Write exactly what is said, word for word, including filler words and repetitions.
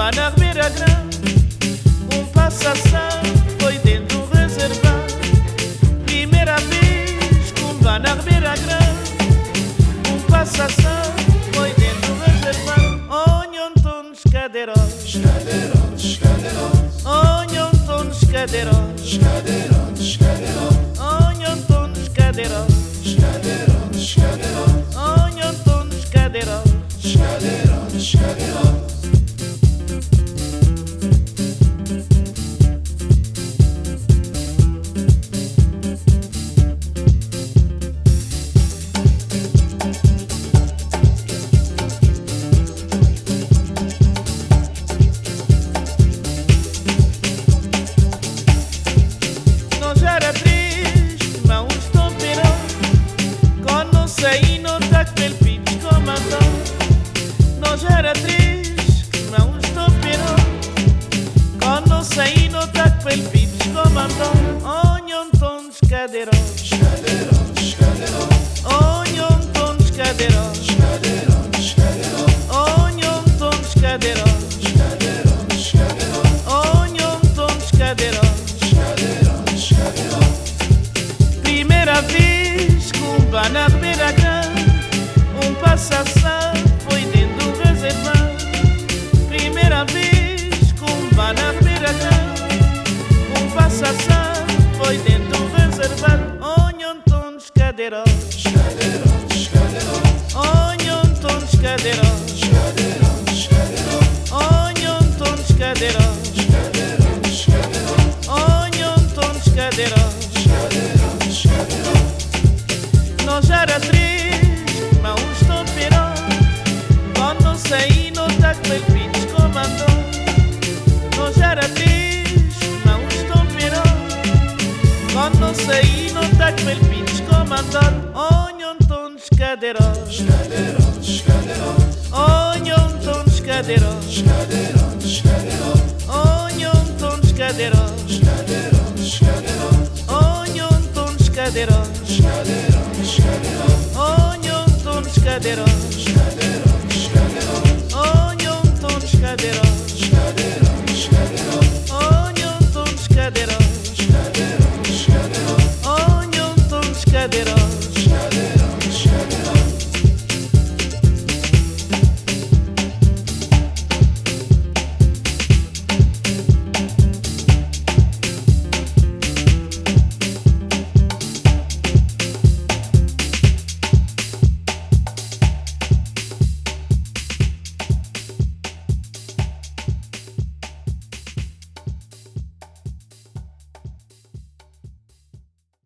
bar na Ribeira Grande, um passação foi dentro do reservado. Primeira vez que um bar na Ribeira Grande, um passação foi dentro do reservado. Onham tonos cadeirosos, Cadeirosos, cadeirosos, onham tonos cadeirosos, cadeirosos, cadeirosos, onham tonos cadeirosos, cadeirosos, cadeirosos, onham tonos cadeirosos. cadeirosos, cadeirosos. Nós era triste, mas um estopirão. Quando saí no daquele pitch comandão. Nós era triste, mas um estopirão. Quando saí no daquele pitch comandão. Onham tonos cadeirosos, Cadeirosos, cadeirosos, onham tonos cadeirosos, cadeirosos, cadeirosos, onham tonos cadeirosos, cadeirosos, cadeirosos, onham tonos cadeirosos. cadeirosos, cadeirosos. Primeira vez que um bar na Ribeira Grande, um passação foi dentro do reservado. Primeira vez que um bar na Ribeira Grande, um passação foi dentro do reservado. Onham tonos cadeirosos, Cadeirosos, cadeirosos, onham tonos cadeirosos, cadeirosos, cadeirosos, onham tonos cadeirosos, cadeirosos, cadeirosos, onham tonos cadeirosos. cadeirosos, cadeirosos. Nós era triste, mas um estopirão. Quando saí no daquele pitch comandou. Nós era triste, mas um estopirão. Quando saí no daquele pitch comandou. Onham tonos cadeirosos, Cadeirosos, cadeirosos, onham tonos cadeirosos, cadeirosos, cadeirosos, onham tonos cadeirosos, cadeirosos, cadeirosos, onham tonos cadeirosos, cadeirosos, cadeirosos, onham tonos cadeirosos, cadeirosos, cadeirosos, onham tonos cadeirosos, cadeirosos, cadeirosos, onham tonos cadeirosos, cadeirosos, cadeirosos. onham tonos cadeirosos.